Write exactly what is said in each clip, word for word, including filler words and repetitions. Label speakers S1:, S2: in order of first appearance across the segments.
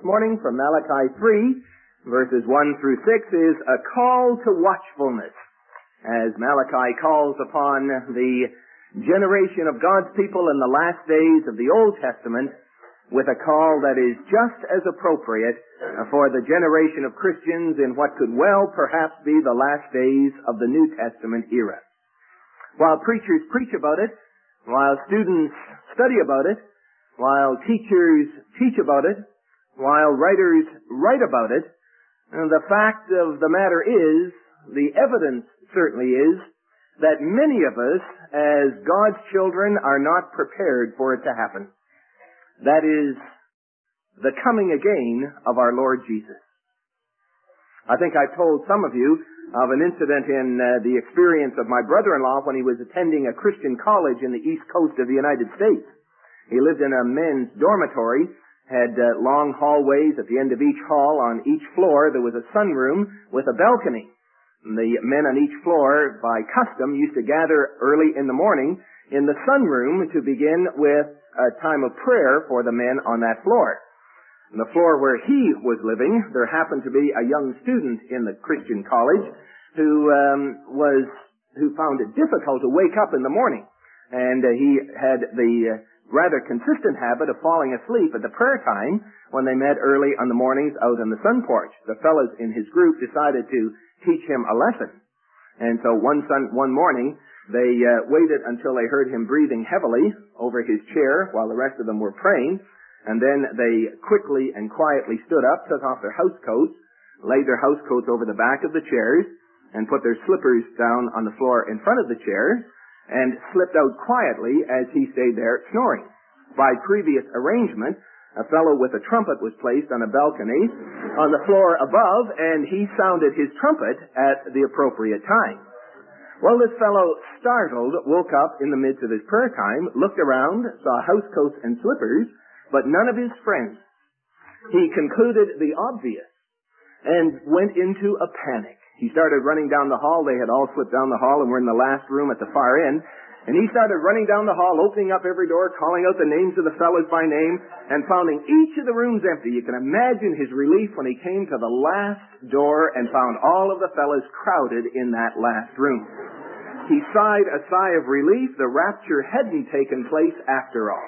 S1: morning from Malachi three, verses one through six, is a call to watchfulness, as Malachi calls upon the generation of God's people in the last days of the Old Testament with a call that is just as appropriate for the generation of Christians in what could well perhaps be the last days of the New Testament era. While preachers preach about it, while students study about it, while teachers teach about it, while writers write about it, the fact of the matter is, the evidence certainly is, that many of us, as God's children, are not prepared for it to happen. That is the coming again of our Lord Jesus. I think I've told some of you of an incident in uh, the experience of my brother-in-law when he was attending a Christian college in the east coast of the United States. He lived in a men's dormitory, had uh, long hallways. At the end of each hall, on each floor, there was a sunroom with a balcony. The men on each floor, by custom, used to gather early in the morning in the sunroom to begin with a time of prayer for the men on that floor. On the floor where he was living, there happened to be a young student in the Christian college who um, was who found it difficult to wake up in the morning, and uh, he had the uh, rather consistent habit of falling asleep at the prayer time when they met early on the mornings out on the sun porch. The fellows in his group decided to teach him a lesson. And so one sun, one morning, they uh, waited until they heard him breathing heavily over his chair while the rest of them were praying, and then they quickly and quietly stood up, took off their house coats, laid their house coats over the back of the chairs, and put their slippers down on the floor in front of the chairs, and slipped out quietly as he stayed there snoring. By previous arrangement, a fellow with a trumpet was placed on a balcony on the floor above, and he sounded his trumpet at the appropriate time. Well, this fellow, startled, woke up in the midst of his prayer time, looked around, saw housecoats and slippers, but none of his friends. He concluded the obvious and went into a panic. He started running down the hall. They had all slipped down the hall and were in the last room at the far end. And he started running down the hall, opening up every door, calling out the names of the fellows by name, and finding each of the rooms empty. You can imagine his relief when he came to the last door and found all of the fellows crowded in that last room. He sighed a sigh of relief. The rapture hadn't taken place after all.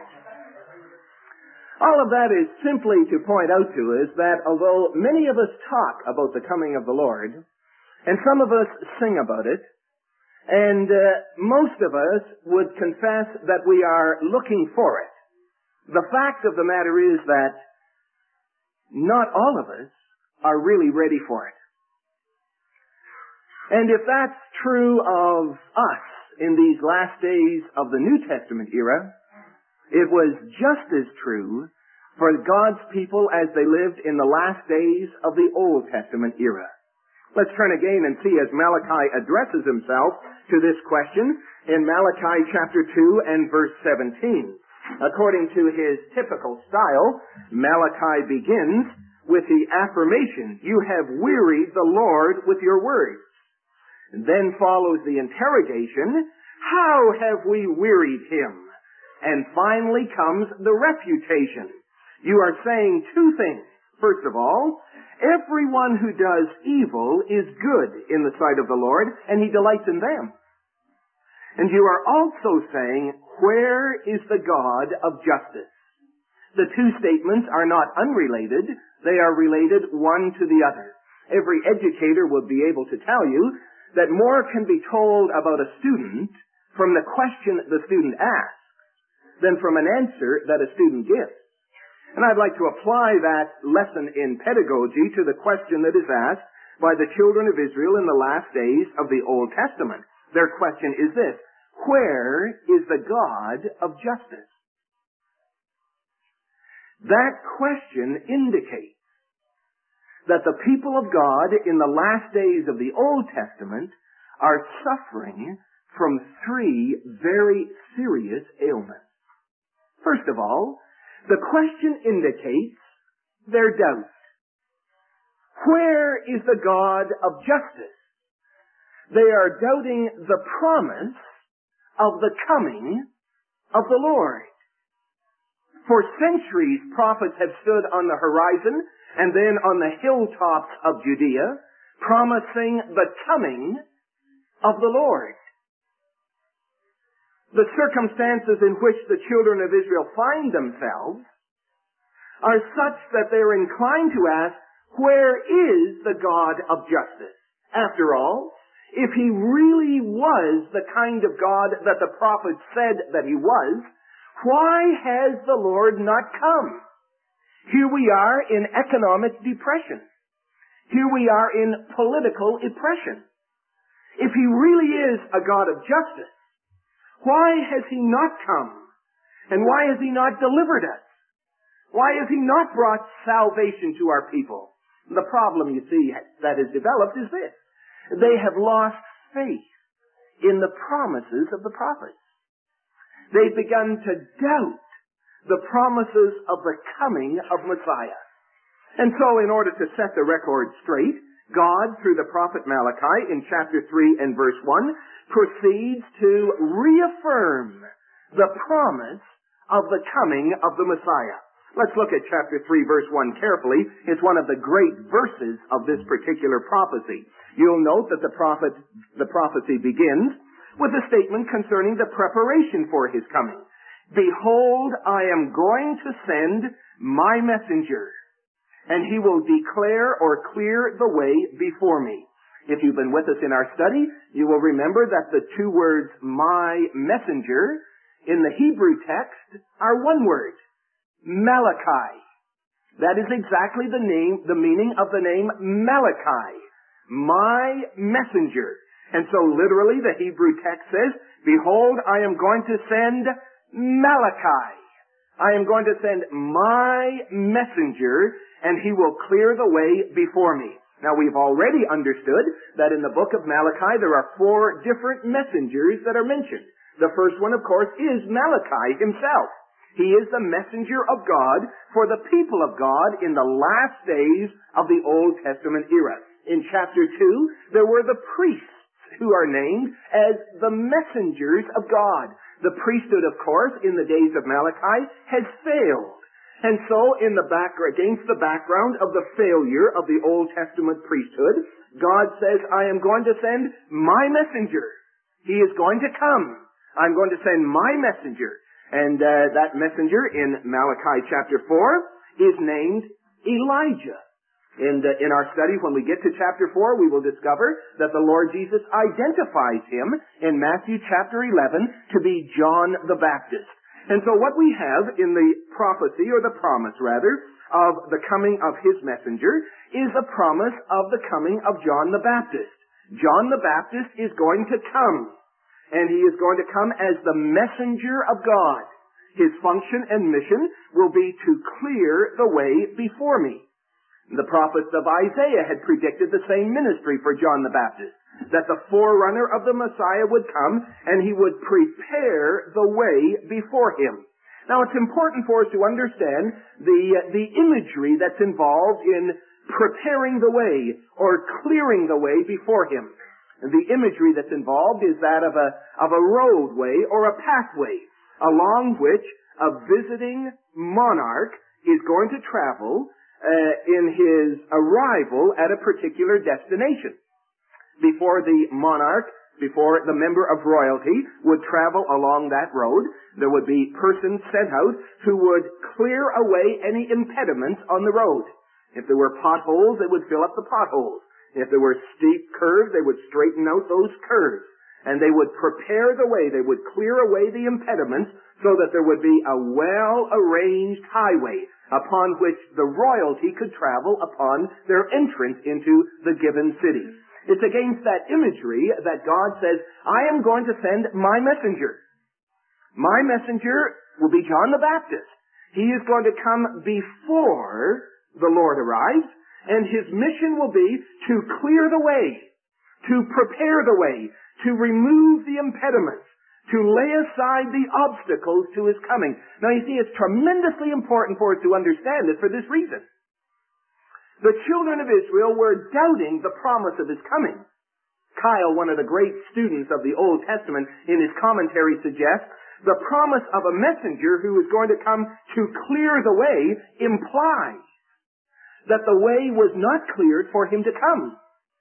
S1: All of that is simply to point out to us that although many of us talk about the coming of the Lord, and some of us sing about it, and uh, most of us would confess that we are looking for it, the fact of the matter is that not all of us are really ready for it. And if that's true of us in these last days of the New Testament era, it was just as true for God's people as they lived in the last days of the Old Testament era. Let's turn again and see as Malachi addresses himself to this question in Malachi chapter two and verse seventeen. According to his typical style, Malachi begins with the affirmation, "You have wearied the Lord with your words." And then follows the interrogation, "How have we wearied him?" And finally comes the refutation. You are saying two things. First of all, everyone who does evil is good in the sight of the Lord, and he delights in them. And you are also saying, where is the God of justice? The two statements are not unrelated. They are related one to the other. Every educator will be able to tell you that more can be told about a student from the question the student asks than from an answer that a student gives. And I'd like to apply that lesson in pedagogy to the question that is asked by the children of Israel in the last days of the Old Testament. Their question is this: where is the God of justice? That question indicates that the people of God in the last days of the Old Testament are suffering from three very serious ailments. First of all, the question indicates their doubt. Where is the God of justice? They are doubting the promise of the coming of the Lord. For centuries, prophets have stood on the horizon and then on the hilltops of Judea, promising the coming of the Lord. The circumstances in which the children of Israel find themselves are such that they're inclined to ask, where is the God of justice? After all, if he really was the kind of God that the prophet said that he was, why has the Lord not come? Here we are in economic depression. Here we are in political oppression. If he really is a God of justice, why has he not come? And why has he not delivered us? Why has he not brought salvation to our people? The problem, you see, that has developed is this. They have lost faith in the promises of the prophets. They've begun to doubt the promises of the coming of Messiah. And so, in order to set the record straight, God, through the prophet Malachi, in chapter three and verse one, proceeds to reaffirm the promise of the coming of the Messiah. Let's look at chapter three, verse one carefully. It's one of the great verses of this particular prophecy. You'll note that the prophet, the prophecy begins with a statement concerning the preparation for his coming. Behold, I am going to send my messenger, and he will declare or clear the way before me. If you've been with us in our study, you will remember that the two words, my messenger, in the Hebrew text are one word. Malachi. That is exactly the name, the meaning of the name Malachi. My messenger. And so literally the Hebrew text says, behold, I am going to send Malachi. I am going to send my messenger, and he will clear the way before me. Now we've already understood that in the book of Malachi there are four different messengers that are mentioned. The first one, of course, is Malachi himself. He is the messenger of God for the people of God in the last days of the Old Testament era. In chapter two, there were the priests who are named as the messengers of God. The priesthood, of course, in the days of Malachi has failed. And so, in the back, against the background of the failure of the Old Testament priesthood, God says, I am going to send my messenger. He is going to come. I'm going to send my messenger. And uh, that messenger in Malachi chapter four is named Elijah. And uh, in our study, when we get to chapter four, we will discover that the Lord Jesus identifies him in Matthew chapter eleven to be John the Baptist. And so what we have in the prophecy, or the promise rather, of the coming of his messenger is a promise of the coming of John the Baptist. John the Baptist is going to come. And he is going to come as the messenger of God. His function and mission will be to clear the way before me. The prophets of Isaiah had predicted the same ministry for John the Baptist, that the forerunner of the Messiah would come and he would prepare the way before him. Now it's important for us to understand the, the imagery that's involved in preparing the way or clearing the way before him. And the imagery that's involved is that of a, of a roadway or a pathway along which a visiting monarch is going to travel uh, in his arrival at a particular destination. Before the monarch, before the member of royalty would travel along that road, there would be persons sent out who would clear away any impediments on the road. If there were potholes, they would fill up the potholes. If there were steep curves, they would straighten out those curves. And they would prepare the way. They would clear away the impediments so that there would be a well-arranged highway upon which the royalty could travel upon their entrance into the given city. It's against that imagery that God says, I am going to send my messenger. My messenger will be John the Baptist. He is going to come before the Lord arrives. And his mission will be to clear the way, to prepare the way, to remove the impediments, to lay aside the obstacles to his coming. Now you see, it's tremendously important for us to understand it for this reason. The children of Israel were doubting the promise of his coming. Kyle, one of the great students of the Old Testament, in his commentary suggests The promise of a messenger who is going to come to clear the way implies that the way was not cleared for him to come.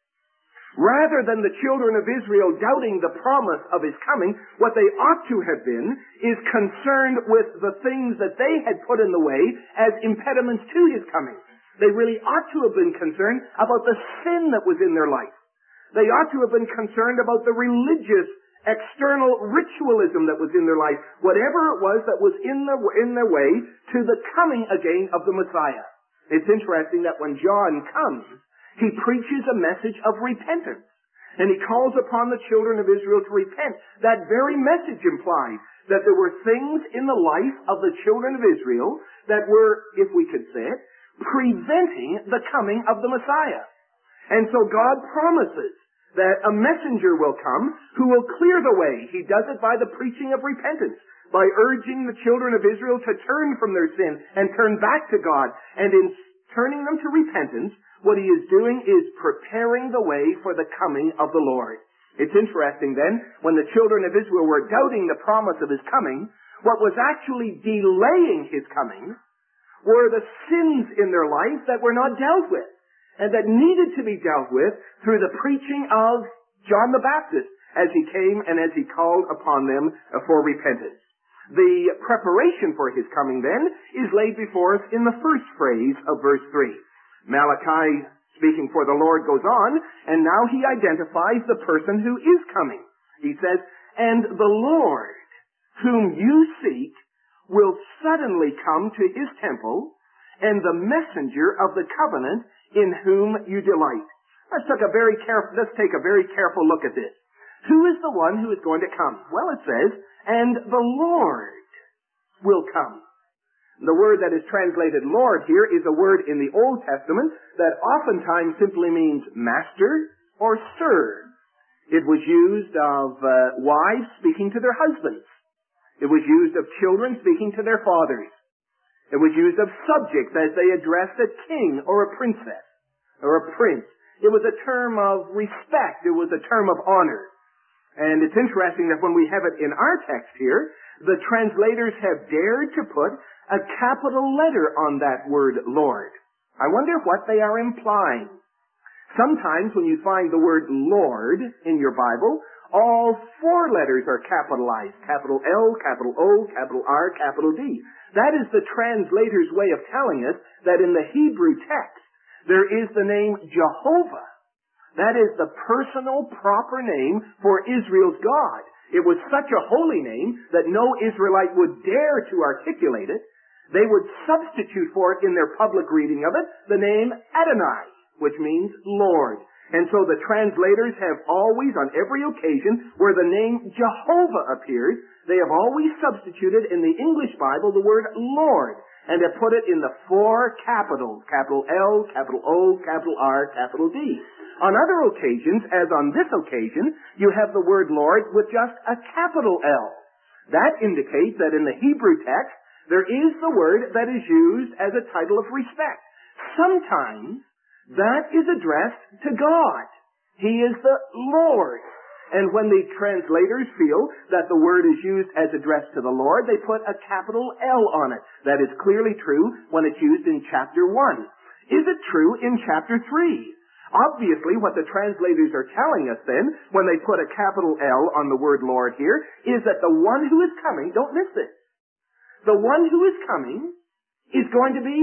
S1: Rather than the children of Israel doubting the promise of his coming, what they ought to have been is concerned with the things that they had put in the way as impediments to his coming. They really ought to have been concerned about the sin that was in their life. They ought to have been concerned about the religious, external ritualism that was in their life, whatever it was that was in, the, in their way to the coming again of the Messiah. It's interesting that when John comes, he preaches a message of repentance. And he calls upon the children of Israel to repent. That very message implies that there were things in the life of the children of Israel that were, if we could say it, preventing the coming of the Messiah. And so God promises that a messenger will come who will clear the way. He does it by the preaching of repentance, by urging the children of Israel to turn from their sin and turn back to God. And in turning them to repentance, what he is doing is preparing the way for the coming of the Lord. It's interesting then, when the children of Israel were doubting the promise of his coming, what was actually delaying his coming were the sins in their life that were not dealt with, and that needed to be dealt with through the preaching of John the Baptist as he came and as he called upon them for repentance. The preparation for his coming then is laid before us in the first phrase of verse three. Malachi, speaking for the Lord, goes on, and now he identifies the person who is coming. He says, "And the Lord, whom you seek, will suddenly come to his temple, and the messenger of the covenant in whom you delight." Let's take a very careful, let's take a very careful look at this. Who is the one who is going to come? Well, it says, "And the Lord will come." The word that is translated Lord here is a word in the Old Testament that oftentimes simply means master or sir. It was used of uh, wives speaking to their husbands. It was used of children speaking to their fathers. It was used of subjects as they addressed a king or a princess or a prince. It was a term of respect. It was a term of honor. And it's interesting that when we have it in our text here, the translators have dared to put a capital letter on that word Lord. I wonder what they are implying. Sometimes when you find the word Lord in your Bible, all four letters are capitalized. Capital L, capital O, capital R, capital D. That is the translator's way of telling us that in the Hebrew text, there is the name Jehovah. That is the personal, proper name for Israel's God. It was such a holy name that no Israelite would dare to articulate it. They would substitute for it in their public reading of it the name Adonai, which means Lord. And so the translators have always, on every occasion where the name Jehovah appears, they have always substituted in the English Bible the word Lord, and have put it in the four capitals, capital L, capital O, capital R, capital D. On other occasions, as on this occasion, you have the word Lord with just a capital L. That indicates that in the Hebrew text, there is the word that is used as a title of respect. Sometimes that is addressed to God. He is the Lord. And when the translators feel that the word is used as addressed to the Lord, they put a capital L on it. That is clearly true when it's used in chapter one. Is it true in chapter three? Obviously, what the translators are telling us then, when they put a capital L on the word Lord here, is that the one who is coming, don't miss this, the one who is coming is going to be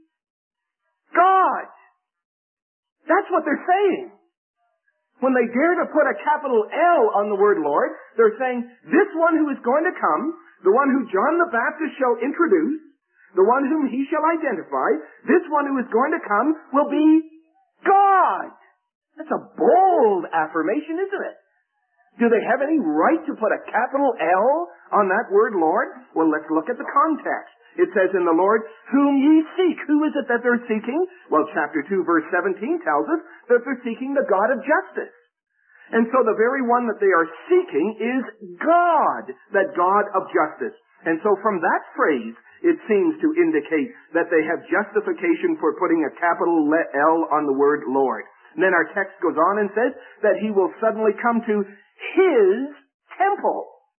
S1: God. That's what they're saying. When they dare to put a capital L on the word Lord, they're saying, this one who is going to come, the one who John the Baptist shall introduce, the one whom he shall identify, this one who is going to come will be God. That's a bold affirmation, isn't it? Do they have any right to put a capital L on that word Lord? Well, let's look at the context. It says in the Lord, whom ye seek. Who is it that they're seeking? Well, chapter two, verse seventeen tells us that they're seeking the God of justice. And so the very one that they are seeking is God, that God of justice. And so from that phrase, it seems to indicate that they have justification for putting a capital L on the word Lord. And then our text goes on and says that he will suddenly come to his temple.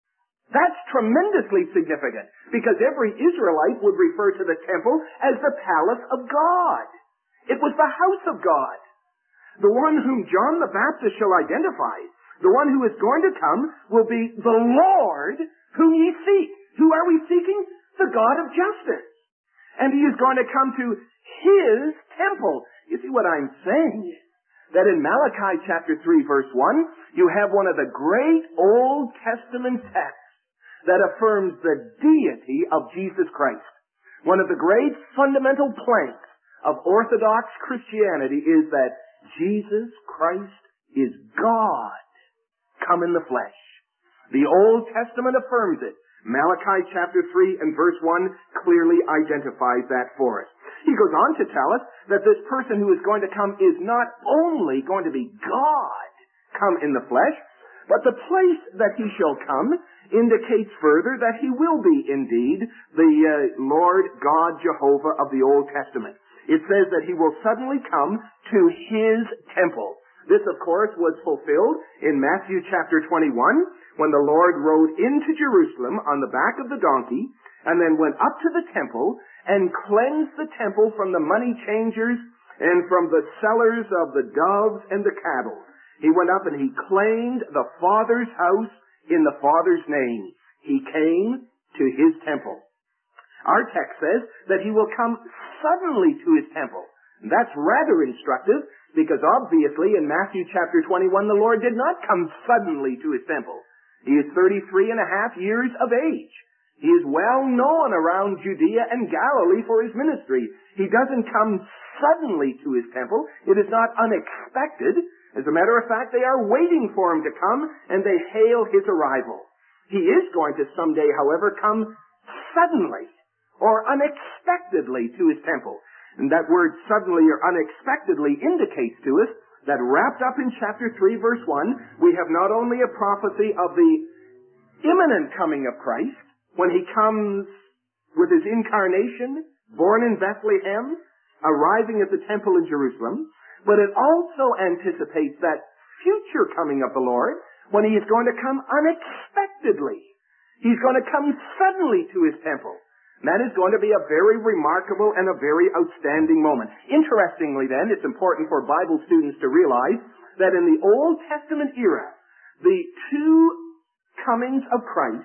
S1: That's tremendously significant, because every Israelite would refer to the temple as the palace of God. It was the house of God. The one whom John the Baptist shall identify, the one who is going to come, will be the Lord whom ye seek. Who are we seeking? The God of justice. And he is going to come to his temple. You see what I'm saying? That in Malachi chapter three verse one, you have one of the great Old Testament texts that affirms the deity of Jesus Christ. One of the great fundamental planks of Orthodox Christianity is that Jesus Christ is God come in the flesh. The Old Testament affirms it. Malachi chapter three and verse one clearly identifies that for us. He goes on to tell us that this person who is going to come is not only going to be God come in the flesh, but the place that he shall come indicates further that he will be indeed the uh, Lord God Jehovah of the Old Testament. It says that he will suddenly come to his temple. This, of course, was fulfilled in Matthew chapter twenty-one, when the Lord rode into Jerusalem on the back of the donkey, and then went up to the temple and cleansed the temple from the money changers and from the sellers of the doves and the cattle. He went up and he claimed the Father's house in the Father's name. He came to his temple. Our text says that he will come suddenly to his temple. That's rather instructive, because obviously in Matthew chapter twenty-one, the Lord did not come suddenly to his temple. He is thirty-three and a half years of age. He is well known around Judea and Galilee for his ministry. He doesn't come suddenly to his temple. It is not unexpected. As a matter of fact, they are waiting for him to come, and they hail his arrival. He is going to someday, however, come suddenly or unexpectedly to his temple. And that word suddenly or unexpectedly indicates to us that wrapped up in chapter three, verse one, we have not only a prophecy of the imminent coming of Christ, when he comes with his incarnation, born in Bethlehem, arriving at the temple in Jerusalem, but it also anticipates that future coming of the Lord, when he is going to come unexpectedly. He's going to come suddenly to his temple. And that is going to be a very remarkable and a very outstanding moment. Interestingly then, it's important for Bible students to realize that in the Old Testament era, the two comings of Christ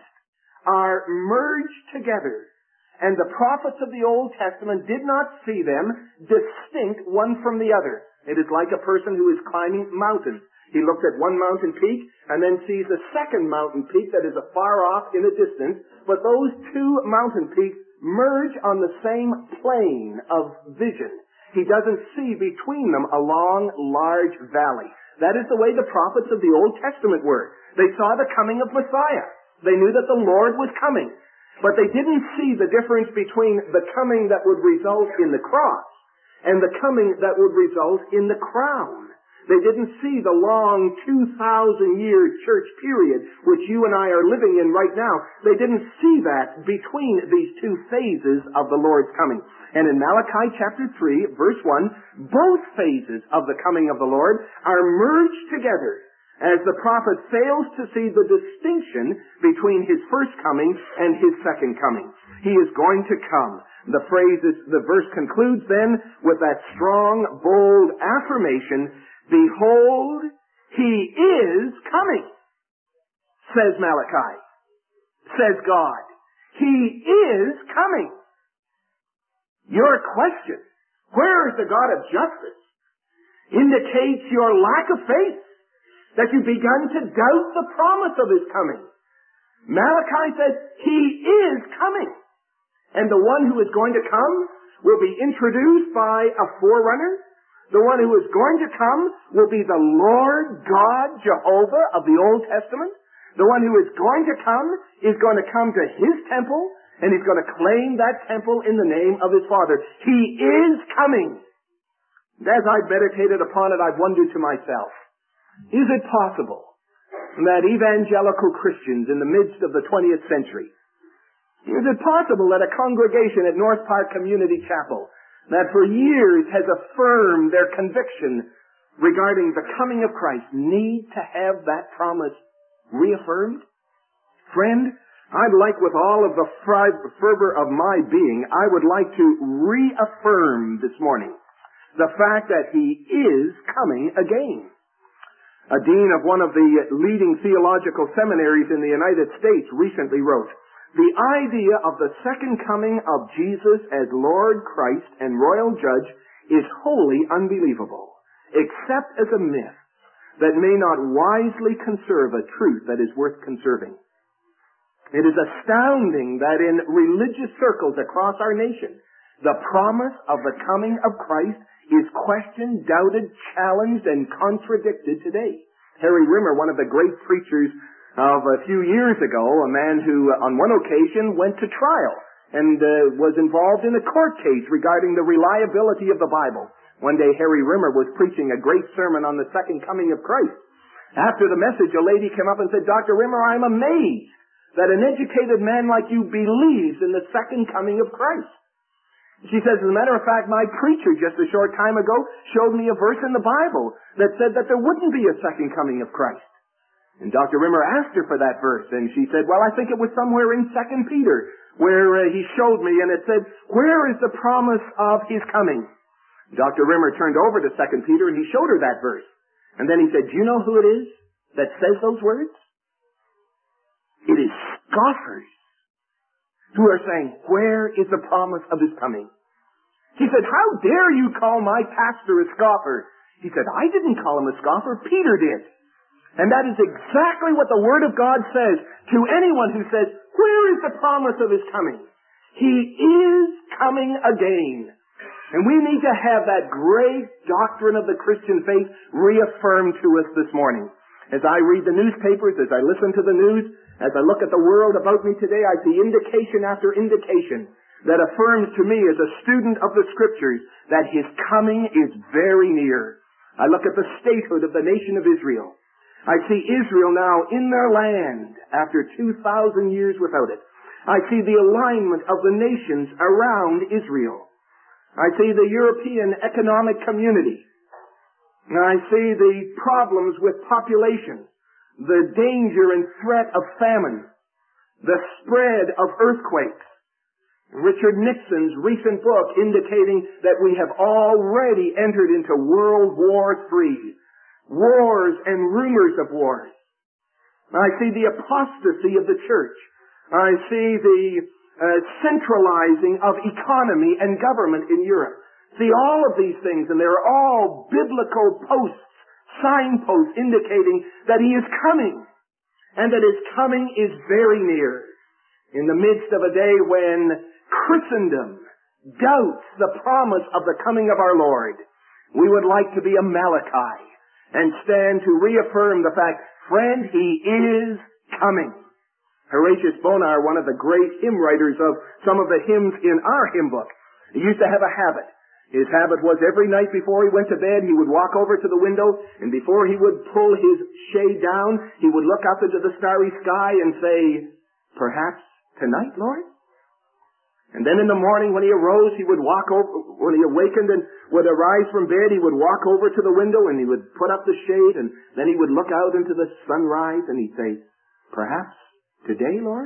S1: are merged together. And the prophets of the Old Testament did not see them distinct one from the other. It is like a person who is climbing mountains. He looks at one mountain peak and then sees a second mountain peak that is afar off in the distance, but those two mountain peaks merge on the same plane of vision. He doesn't see between them a long, large valley. That is the way the prophets of the Old Testament were. They saw the coming of Messiah. They knew that the Lord was coming. But they didn't see the difference between the coming that would result in the cross and the coming that would result in the crown. They didn't see the long two thousand year church period which you and I are living in right now. They didn't see that between these two phases of the Lord's coming. And in Malachi chapter three, verse one, both phases of the coming of the Lord are merged together as the prophet fails to see the distinction between his first coming and his second coming. He is going to come. The phrase is, the verse concludes then with that strong, bold affirmation, "Behold, he is coming," says Malachi, says God. He is coming. Your question, where is the God of justice, indicates your lack of faith, that you've begun to doubt the promise of his coming. Malachi says, he is coming. And the one who is going to come will be introduced by a forerunner. The one who is going to come will be the Lord God Jehovah of the Old Testament. The one who is going to come is going to come to his temple, and he's going to claim that temple in the name of his Father. He is coming. And as I've meditated upon it, I've wondered to myself, is it possible that evangelical Christians in the midst of the twentieth century, is it possible that a congregation at North Park Community Chapel that for years has affirmed their conviction regarding the coming of Christ need to have that promise reaffirmed? Friend,
S2: I'd like, with all of the fervor of my being, I would like to reaffirm this morning the fact that He is coming again. A dean of one of the leading theological seminaries in the United States recently wrote, "The idea of the second coming of Jesus as Lord Christ and Royal Judge is wholly unbelievable, except as a myth that may not wisely conserve a truth that is worth conserving." It is astounding that in religious circles across our nation, the promise of the coming of Christ is questioned, doubted, challenged, and contradicted today. Harry Rimmer, one of the great preachers of a few years ago, a man who on one occasion went to trial and uh, was involved in a court case regarding the reliability of the Bible. One day Harry Rimmer was preaching a great sermon on the second coming of Christ. After the message, a lady came up and said, "Doctor Rimmer, I'm amazed that an educated man like you believes in the second coming of Christ." She says, "As a matter of fact, my preacher just a short time ago showed me a verse in the Bible that said that there wouldn't be a second coming of Christ." And Doctor Rimmer asked her for that verse, and she said, "Well, I think it was somewhere in Second Peter where uh, he showed me, and it said, 'Where is the promise of His coming?'" Doctor Rimmer turned over to Second Peter, and he showed her that verse. And then he said, "Do you know who it is that says those words? It is scoffers who are saying, 'Where is the promise of His coming?'" She said, "How dare you call my pastor a scoffer?" He said, "I didn't call him a scoffer. Peter did." And that is exactly what the Word of God says to anyone who says, "Where is the promise of His coming?" He is coming again. And we need to have that great doctrine of the Christian faith reaffirmed to us this morning. As I read the newspapers, as I listen to the news, as I look at the world about me today, I see indication after indication that affirms to me as a student of the Scriptures that His coming is very near. I look at the statehood of the nation of Israel. I see Israel now in their land after two thousand years without it. I see the alignment of the nations around Israel. I see the European economic community. I see the problems with population, the danger and threat of famine, the spread of earthquakes. Richard Nixon's recent book indicating that we have already entered into World War Three. Wars and rumors of wars. I see the apostasy of the church. I see the uh, centralizing of economy and government in Europe. See all of these things, and they're all biblical posts, signposts indicating that He is coming, and that His coming is very near. In the midst of a day when Christendom doubts the promise of the coming of our Lord, we would like to be a Malachi and stand to reaffirm the fact, friend, He is coming. Horatius Bonar, one of the great hymn writers of some of the hymns in our hymn book, he used to have a habit. His habit was every night before he went to bed, he would walk over to the window, and before he would pull his shade down, he would look up into the starry sky and say, "Perhaps tonight, Lord?" And then in the morning when he arose, he would walk over, when he awakened and would arise from bed, he would walk over to the window and he would put up the shade, and then he would look out into the sunrise and he'd say, "Perhaps today, Lord?"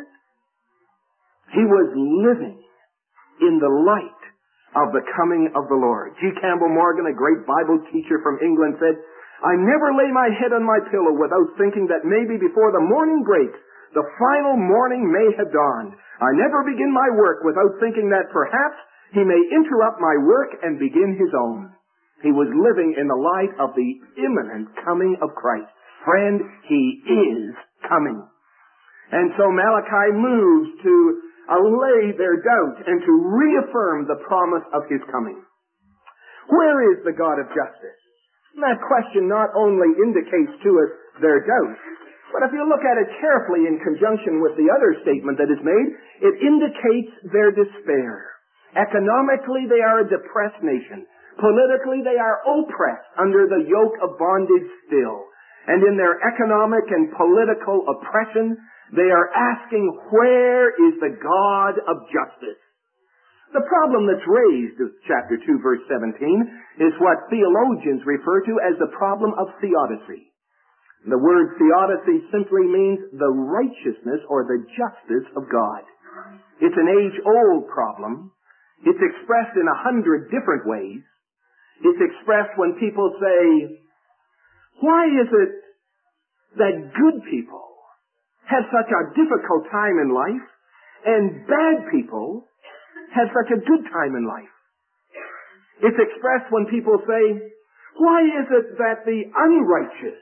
S2: He was living in the light of the coming of the Lord. G. Campbell Morgan, a great Bible teacher from England, said, "I never lay my head on my pillow without thinking that maybe before the morning breaks, the final morning may have dawned. I never begin my work without thinking that perhaps He may interrupt my work and begin His own." He was living in the light of the imminent coming of Christ. Friend, He is coming. And so Malachi moves to allay their doubt and to reaffirm the promise of His coming. Where is the God of justice? And that question not only indicates to us their doubt, but if you look at it carefully in conjunction with the other statement that is made, it indicates their despair. Economically, they are a depressed nation. Politically, they are oppressed under the yoke of bondage still. And in their economic and political oppression, they are asking, where is the God of justice? The problem that's raised in chapter two, verse seventeen, is what theologians refer to as the problem of theodicy. The word theodicy simply means the righteousness or the justice of God. It's an age-old problem. It's expressed in a hundred different ways. It's expressed when people say, why is it that good people have such a difficult time in life and bad people have such a good time in life? It's expressed when people say, why is it that the unrighteous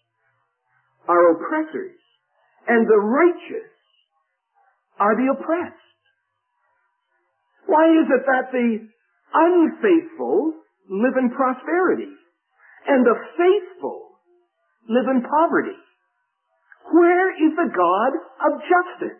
S2: are oppressors and the righteous are the oppressed? Why is it that the unfaithful live in prosperity and the faithful live in poverty? Where is the God of justice?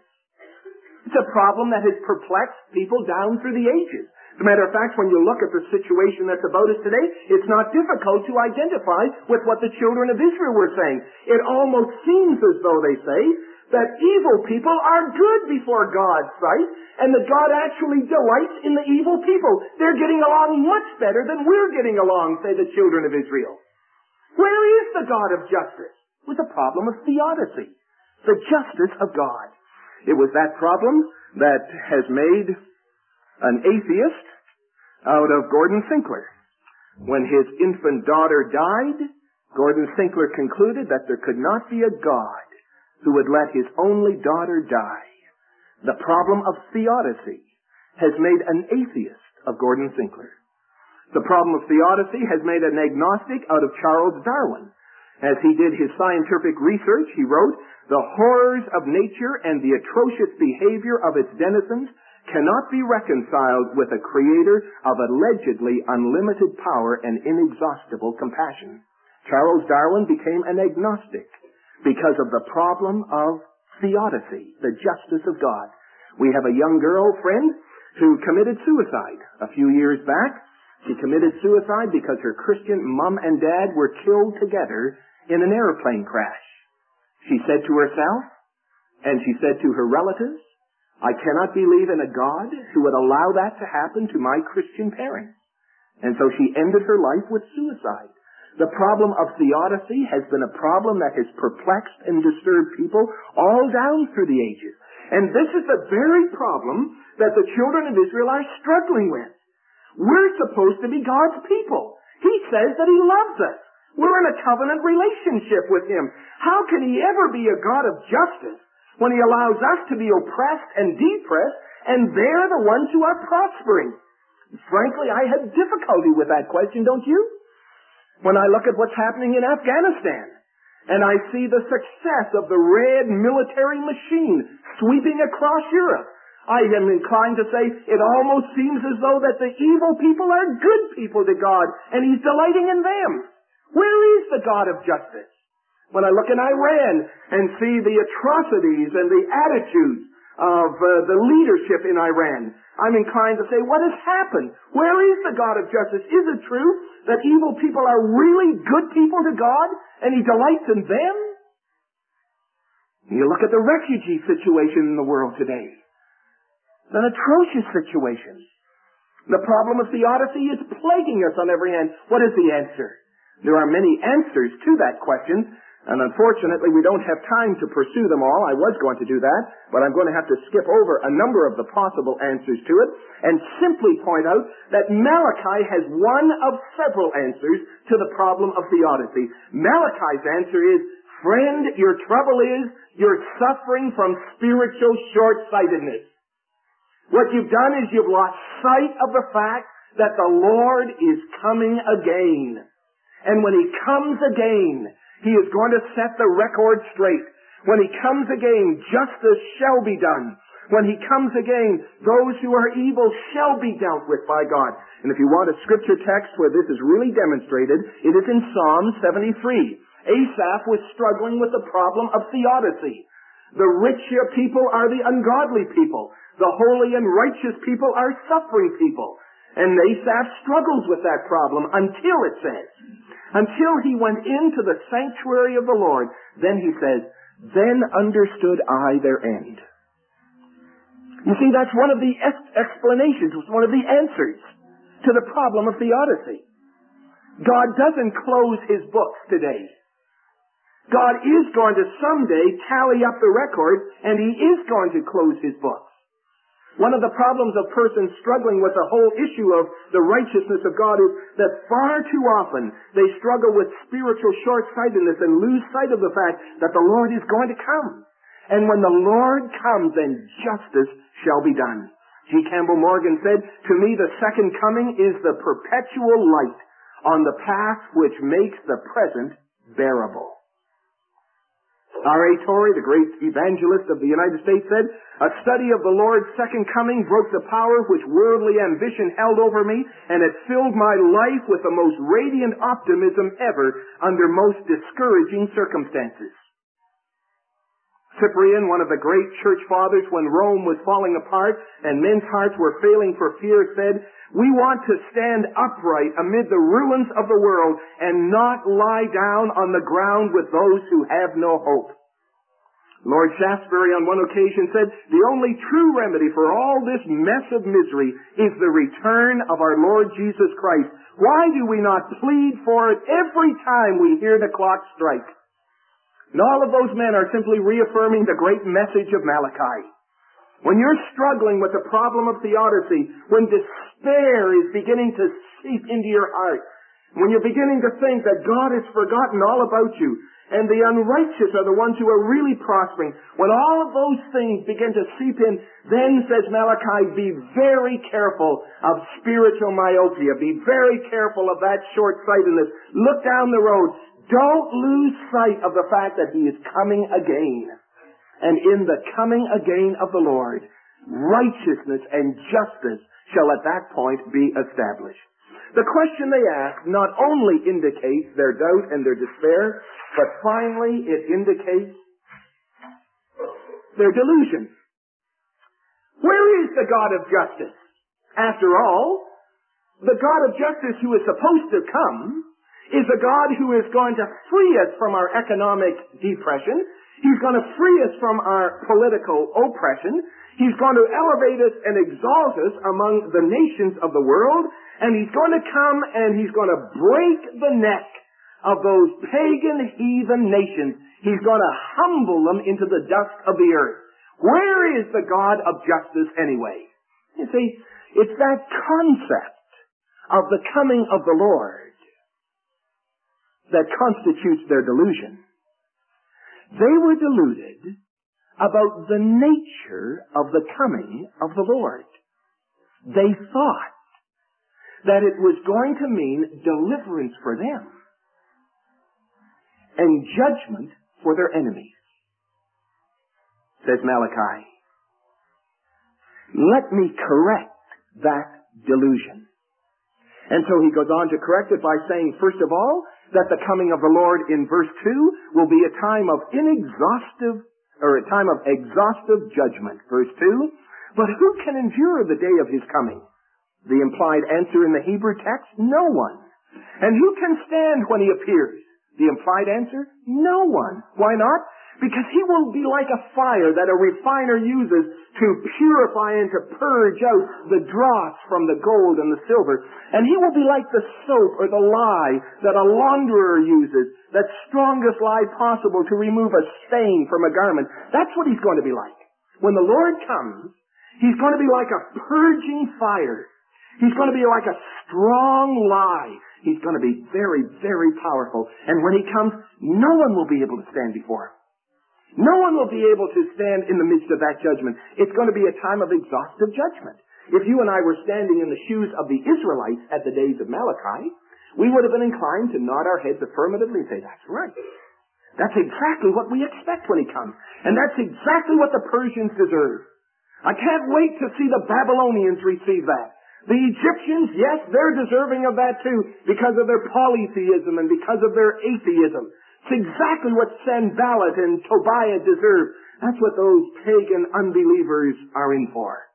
S2: It's a problem that has perplexed people down through the ages. As a matter of fact, when you look at the situation that's about us today, it's not difficult to identify with what the children of Israel were saying. It almost seems as though they say that evil people are good before God's sight, and that God actually delights in the evil people. They're getting along much better than we're getting along, say the children of Israel. Where is the God of justice? It was a problem of theodicy, the justice of God. It was that problem that has made an atheist out of Gordon Sinclair. When his infant daughter died, Gordon Sinclair concluded that there could not be a God who would let his only daughter die. The problem of theodicy has made an atheist of Gordon Sinclair. The problem of theodicy has made an agnostic out of Charles Darwin. As he did his scientific research, he wrote, "The horrors of nature and the atrocious behavior of its denizens cannot be reconciled with a creator of allegedly unlimited power and inexhaustible compassion." Charles Darwin became an agnostic because of the problem of theodicy, the justice of God. We have a young girl friend who committed suicide a few years back. She committed suicide because her Christian mom and dad were killed together in an airplane crash. She said to herself, and she said to her relatives, "I cannot believe in a God who would allow that to happen to my Christian parents." And so she ended her life with suicide. The problem of theodicy has been a problem that has perplexed and disturbed people all down through the ages. And this is the very problem that the children of Israel are struggling with. We're supposed to be God's people. He says that He loves us. We're in a covenant relationship with Him. How can He ever be a God of justice when He allows us to be oppressed and depressed, and they're the ones who are prospering? Frankly, I have difficulty with that question, don't you? When I look at what's happening in Afghanistan, and I see the success of the red military machine sweeping across Europe, I am inclined to say it almost seems as though that the evil people are good people to God, and He's delighting in them. Where is the God of justice? When I look in Iran and see the atrocities and the attitudes of uh, the leadership in Iran, I'm inclined to say, what has happened? Where is the God of justice? Is it true that evil people are really good people to God, and He delights in them? You look at the refugee situation in the world today. It's an atrocious situation. The problem of theodicy is plaguing us on every hand. What is the answer? There are many answers to that question, and unfortunately we don't have time to pursue them all. I was going to do that, but I'm going to have to skip over a number of the possible answers to it and simply point out that Malachi has one of several answers to the problem of theodicy. Malachi's answer is, friend, your trouble is you're suffering from spiritual short-sightedness. What you've done is you've lost sight of the fact that the Lord is coming again. And when He comes again, He is going to set the record straight. When He comes again, justice shall be done. When He comes again, those who are evil shall be dealt with by God. And if you want a scripture text where this is really demonstrated, it is in Psalm seventy-three. Asaph was struggling with the problem of theodicy. The rich people are the ungodly people. The holy and righteous people are suffering people. And Asaph struggles with that problem until it says, until he went into the sanctuary of the Lord, then he says, then understood I their end. You see, that's one of the ex- explanations, one of the answers to the problem of theodicy. God doesn't close His books today. God is going to someday tally up the record, and He is going to close His books. One of the problems of persons struggling with the whole issue of the righteousness of God is that far too often they struggle with spiritual short-sightedness and lose sight of the fact that the Lord is going to come. And when the Lord comes, then justice shall be done. G. Campbell Morgan said, "To me the second coming is the perpetual light on the path which makes the present bearable." R A Torrey, the great evangelist of the United States, said, "A study of the Lord's second coming broke the power which worldly ambition held over me, and it filled my life with the most radiant optimism ever under most discouraging circumstances." Cyprian, one of the great church fathers, when Rome was falling apart and men's hearts were failing for fear, said, "We want to stand upright amid the ruins of the world and not lie down on the ground with those who have no hope." Lord Shaftesbury on one occasion said, "The only true remedy for all this mess of misery is the return of our Lord Jesus Christ. Why do we not plead for it every time we hear the clock strike?" And all of those men are simply reaffirming the great message of Malachi. When you're struggling with the problem of theodicy, when despair is beginning to seep into your heart, when you're beginning to think that God has forgotten all about you, and the unrighteous are the ones who are really prospering, when all of those things begin to seep in, then, says Malachi, be very careful of spiritual myopia. Be very careful of that short-sightedness. Look down the road. Don't lose sight of the fact that He is coming again. And in the coming again of the Lord, righteousness and justice shall at that point be established. The question they ask not only indicates their doubt and their despair, but finally it indicates their delusion. Where is the God of justice? After all, the God of justice who is supposed to come is a God who is going to free us from our economic depression. He's going to free us from our political oppression. He's going to elevate us and exalt us among the nations of the world. And He's going to come and He's going to break the neck of those pagan heathen nations. He's going to humble them into the dust of the earth. Where is the God of justice anyway? You see, it's that concept of the coming of the Lord that constitutes their delusion. They were deluded about the nature of the coming of the Lord. They thought that it was going to mean deliverance for them and judgment for their enemies. Says Malachi, let me correct that delusion. And so he goes on to correct it by saying, first of all, that the coming of the Lord in verse two will be a time of inexhaustive, or a time of exhaustive judgment. Verse two, but who can endure the day of His coming? The implied answer in the Hebrew text, no one. And who can stand when He appears? The implied answer, no one. Why not? Because He will be like a fire that a refiner uses to purify and to purge out the dross from the gold and the silver. And He will be like the soap or the lye that a launderer uses, that strongest lye possible to remove a stain from a garment. That's what He's going to be like. When the Lord comes, He's going to be like a purging fire. He's going to be like a strong lye. He's going to be very, very powerful. And when He comes, no one will be able to stand before Him. No one will be able to stand in the midst of that judgment. It's going to be a time of exhaustive judgment. If you and I were standing in the shoes of the Israelites at the days of Malachi, we would have been inclined to nod our heads affirmatively and say, that's right. That's exactly what we expect when He comes. And that's exactly what the Persians deserve. I can't wait to see the Babylonians receive that. The Egyptians, yes, they're deserving of that too, because of their polytheism and because of their atheism. It's exactly what Sanballat and Tobiah deserve. That's what those pagan unbelievers are in for.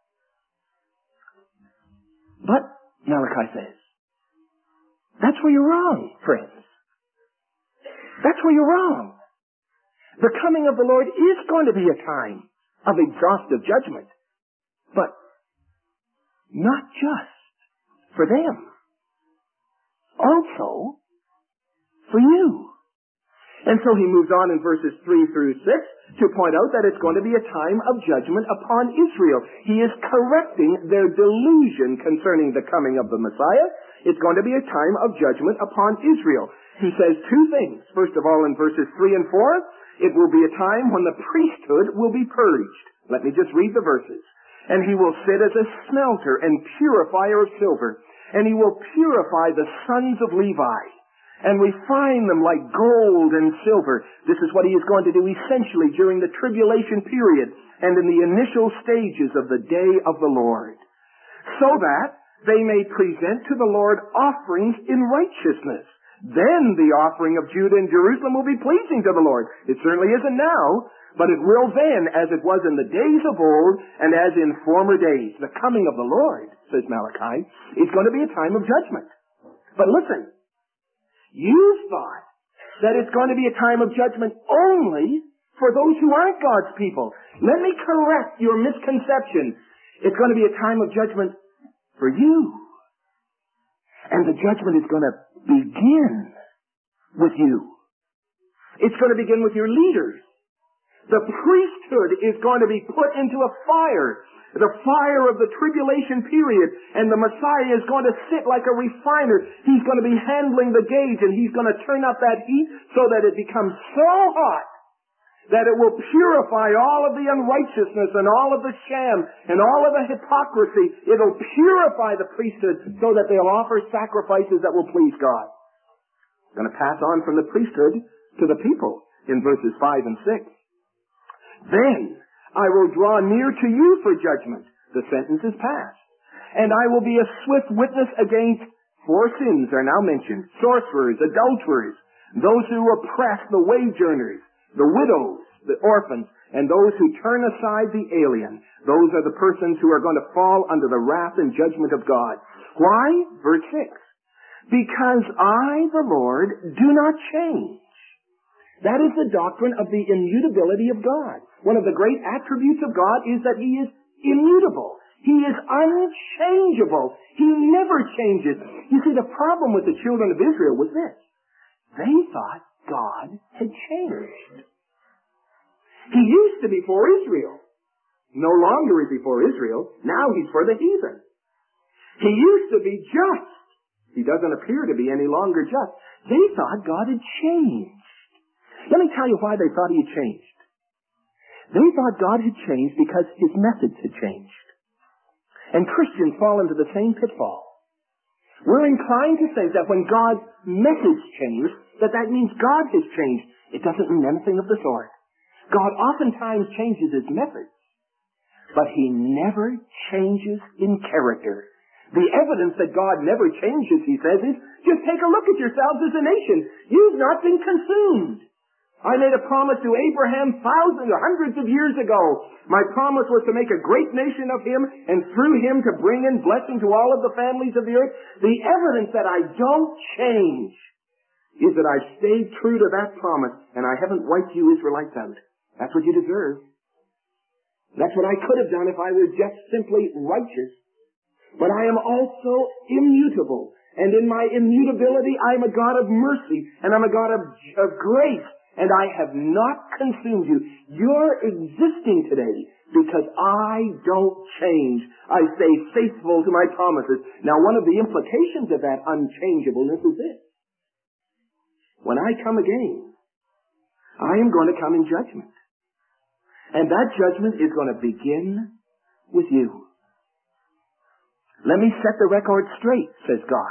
S2: But, Malachi says, that's where you're wrong, friends. That's where you're wrong. The coming of the Lord is going to be a time of exhaustive judgment. But not just for them. Also for you. And so he moves on in verses three through six to point out that it's going to be a time of judgment upon Israel. He is correcting their delusion concerning the coming of the Messiah. It's going to be a time of judgment upon Israel. He says two things. First of all, in verses three and four, it will be a time when the priesthood will be purged. Let me just read the verses. And he will sit as a smelter and purifier of silver, and he will purify the sons of Levi, and refine them like gold and silver. This is what he is going to do essentially during the tribulation period and in the initial stages of the day of the Lord, so that they may present to the Lord offerings in righteousness. Then the offering of Judah and Jerusalem will be pleasing to the Lord. It certainly isn't now, but it will then, as it was in the days of old and as in former days. The coming of the Lord, says Malachi, is going to be a time of judgment. But listen, you thought that it's going to be a time of judgment only for those who aren't God's people. Let me correct your misconception. It's going to be a time of judgment for you. And the judgment is going to begin with you. It's going to begin with your leaders. The priesthood is going to be put into a fire, the fire of the tribulation period, and the Messiah is going to sit like a refiner. He's going to be handling the gauge, and he's going to turn up that heat so that it becomes so hot that it will purify all of the unrighteousness and all of the sham and all of the hypocrisy. It'll purify the priesthood so that they'll offer sacrifices that will please God. It's going to pass on from the priesthood to the people in verses five and six. Then I will draw near to you for judgment. The sentence is passed. And I will be a swift witness against four sins are now mentioned: sorcerers, adulterers, those who oppress the wage earners, the widows, the orphans, and those who turn aside the alien. Those are the persons who are going to fall under the wrath and judgment of God. Why? Verse six. Because I, the Lord, do not change. That is the doctrine of the immutability of God. One of the great attributes of God is that He is immutable. He is unchangeable. He never changes. You see, the problem with the children of Israel was this. They thought God had changed. He used to be for Israel. No longer is He for Israel. Now He's for the heathen. He used to be just. He doesn't appear to be any longer just. They thought God had changed. Let me tell you why they thought He had changed. They thought God had changed because His methods had changed. And Christians fall into the same pitfall. We're inclined to say that when God's methods change, that that means God has changed. It doesn't mean anything of the sort. God oftentimes changes His methods, but He never changes in character. The evidence that God never changes, He says, is just take a look at yourselves as a nation. You've not been consumed. I made a promise to Abraham thousands or hundreds of years ago. My promise was to make a great nation of him, and through him to bring in blessing to all of the families of the earth. The evidence that I don't change is that I've stayed true to that promise, and I haven't wiped you Israelites out. That's what you deserve. That's what I could have done if I were just simply righteous. But I am also immutable. And in my immutability, I am a God of mercy, and I'm a God of, of grace. And I have not consumed you. You're existing today because I don't change. I stay faithful to my promises. Now, one of the implications of that unchangeableness is this. When I come again, I am going to come in judgment. And that judgment is going to begin with you. Let me set the record straight, says God.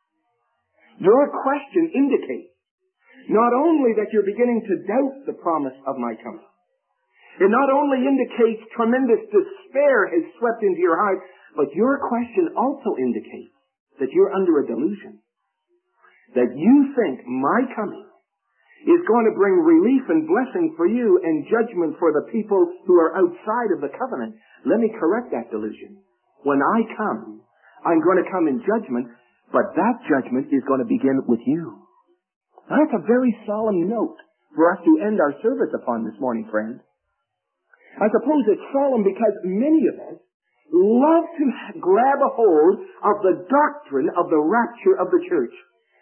S2: Your question indicates not only that you're beginning to doubt the promise of my coming, it not only indicates tremendous despair has swept into your heart, but your question also indicates that you're under a delusion. That you think my coming is going to bring relief and blessing for you and judgment for the people who are outside of the covenant. Let me correct that delusion. When I come, I'm going to come in judgment, but that judgment is going to begin with you. Now, that's a very solemn note for us to end our service upon this morning, friends. I suppose it's solemn because many of us love to grab a hold of the doctrine of the rapture of the church.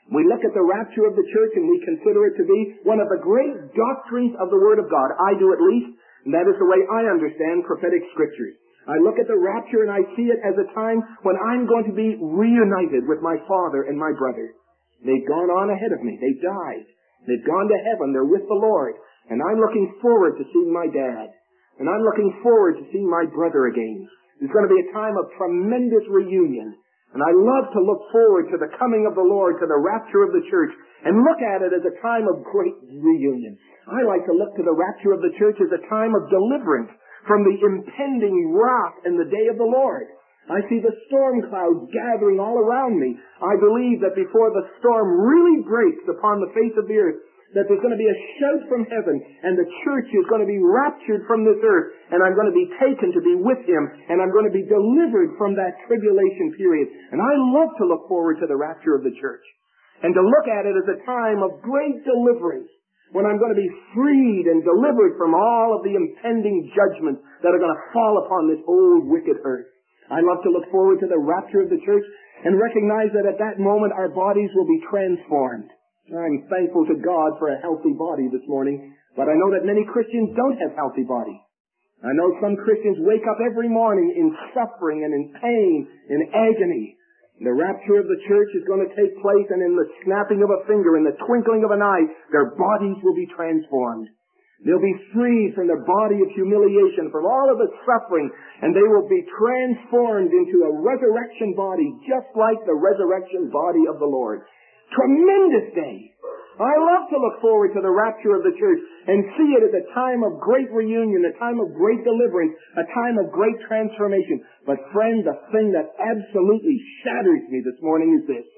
S2: We look at the rapture of the church and we consider it to be one of the great doctrines of the Word of God. I do at least, and that is the way I understand prophetic scriptures. I look at the rapture and I see it as a time when I'm going to be reunited with my father and my brother. They've gone on ahead of me. They've died. They've gone to heaven. They're with the Lord. And I'm looking forward to seeing my dad. And I'm looking forward to seeing my brother again. It's going to be a time of tremendous reunion. And I love to look forward to the coming of the Lord, to the rapture of the church, and look at it as a time of great reunion. I like to look to the rapture of the church as a time of deliverance from the impending wrath in the day of the Lord. I see the storm clouds gathering all around me. I believe that before the storm really breaks upon the face of the earth, that there's going to be a shout from heaven, and the church is going to be raptured from this earth, and I'm going to be taken to be with Him, and I'm going to be delivered from that tribulation period. And I love to look forward to the rapture of the church, and to look at it as a time of great deliverance, when I'm going to be freed and delivered from all of the impending judgments that are going to fall upon this old wicked earth. I love to look forward to the rapture of the church and recognize that at that moment our bodies will be transformed. I'm thankful to God for a healthy body this morning, but I know that many Christians don't have healthy bodies. I know some Christians wake up every morning in suffering and in pain, in agony. The rapture of the church is going to take place, and in the snapping of a finger, in the twinkling of an eye, their bodies will be transformed. They'll be freed from their body of humiliation, from all of the suffering, and they will be transformed into a resurrection body, just like the resurrection body of the Lord. Tremendous day. I love to look forward to the rapture of the church and see it as a time of great reunion, a time of great deliverance, a time of great transformation. But friend, the thing that absolutely shatters me this morning is this.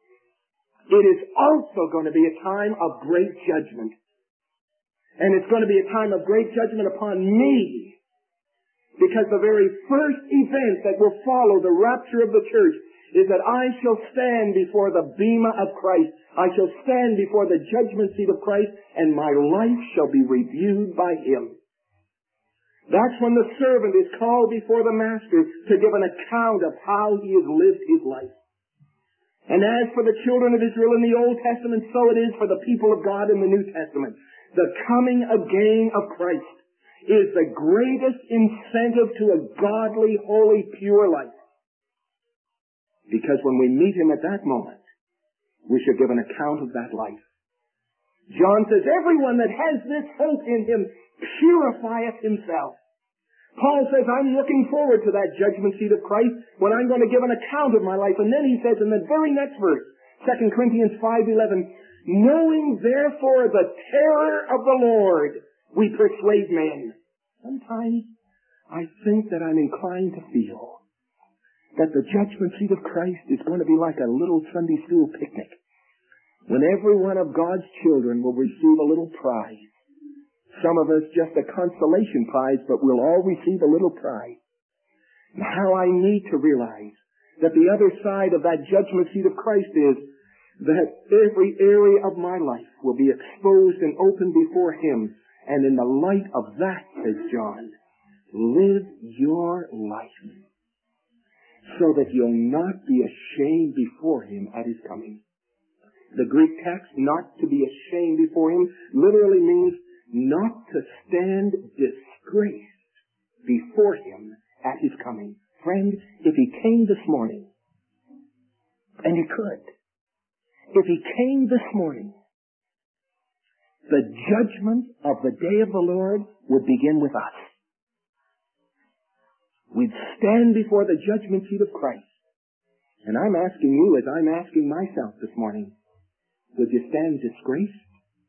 S2: It is also going to be a time of great judgment. And it's going to be a time of great judgment upon me. Because the very first event that will follow the rapture of the church is that I shall stand before the bema of Christ. I shall stand before the judgment seat of Christ, and my life shall be reviewed by Him. That's when the servant is called before the master to give an account of how he has lived his life. And as for the children of Israel in the Old Testament, so it is for the people of God in the New Testament. The coming again of Christ is the greatest incentive to a godly, holy, pure life. Because when we meet Him at that moment, we shall give an account of that life. John says, everyone that has this hope in Him purifieth himself. Paul says, I'm looking forward to that judgment seat of Christ when I'm going to give an account of my life. And then he says in the very next verse, Second Corinthians five eleven, knowing therefore the terror of the Lord, we persuade men. Sometimes I think that I'm inclined to feel that the judgment seat of Christ is going to be like a little Sunday school picnic, when every one of God's children will receive a little prize. Some of us just a consolation prize, but we'll all receive a little prize. And how I need to realize that the other side of that judgment seat of Christ is that every area of my life will be exposed and open before Him. And in the light of that, says John, live your life so that you'll not be ashamed before Him at His coming. The Greek text, not to be ashamed before Him, literally means not to stand disgraced before Him at His coming. Friend, if He came this morning, and He could, if He came this morning, the judgment of the day of the Lord would begin with us. We'd stand before the judgment seat of Christ. And I'm asking you, as I'm asking myself this morning, would you stand disgraced?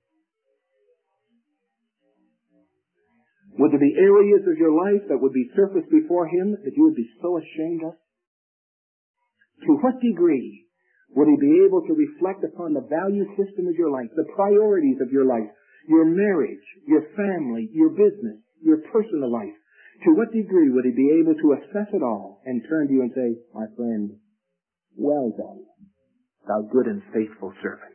S2: Would there be areas of your life that would be surfaced before Him that you would be so ashamed of? To what degree would He be able to reflect upon the value system of your life, the priorities of your life, your marriage, your family, your business, your personal life? To what degree would He be able to assess it all and turn to you and say, my friend, well done, thou good and faithful servant.